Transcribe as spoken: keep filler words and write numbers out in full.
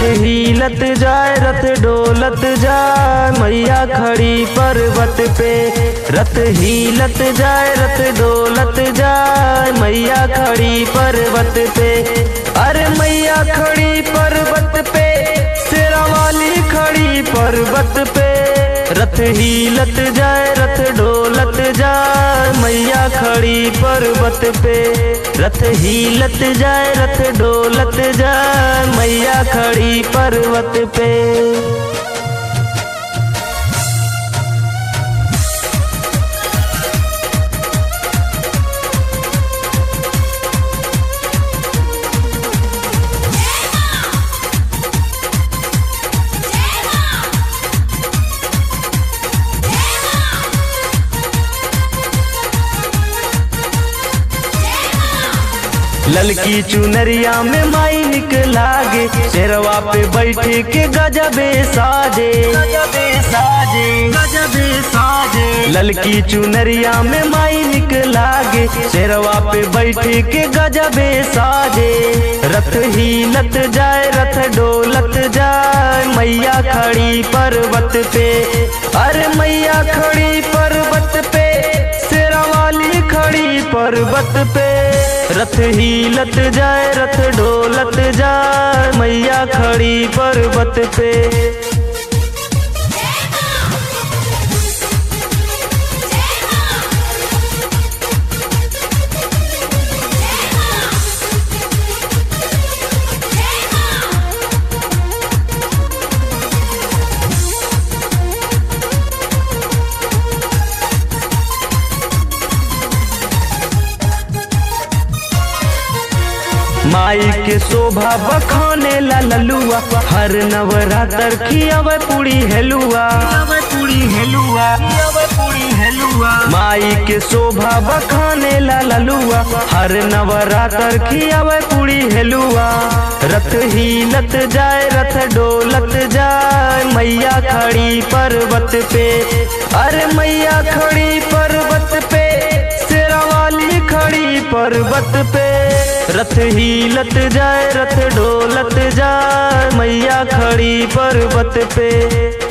हिलत जाए रथ डोलत जाए मैया खड़ी पर्वत पे। रथ हिलत जाए रथ डोलत जाए मैया खड़ी पर्वत पे। अरे मैया खड़ी पर्वत पे शेरा वाली खड़ी पर्वत पे। रथ हिलत जाए रथ डोलत जाए मैया खड़ी पर्वत पे। रथ हिलत जाए रथ डोलत जाए मैया खड़ी पर्वत पे। ललकी चुनरिया में माई निकलागे शेरवा पे बैठे के गजबे साजे गजबे साजे गजबे साजे। ललकी चुनरिया में माई निकलागे शेरवा पे बैठे के गजबे साजे। रथ हिलत जाए रथ डोलत जाए मैया खड़ी पर्वत पे। अरे मैया खड़ी पर्वत पे शेरा वाली खड़ी पर्वत पे। रथ हिलत जाए रथ डोलत जाए मैया खड़ी पर्वत पे। माई के शोभा बखाने ला ललुआ हर नवरात्र खियावे पूरी हेलुआ पूरी हेलुआ पूरी हेलुआ। माई के शोभा बखाने ला ललुआ हर नवरात्र खियावे पूरी हेलुआ। रथ हिलत जाए रथ डोलत जाए मैया खड़ी पर्वत पे। अरे मैया खड़ी पर्वत पे शेरा वाली खड़ी पर्वत पे। रथ हिलत जाए रथ डोलत जाए मैया खड़ी पर्वत पे।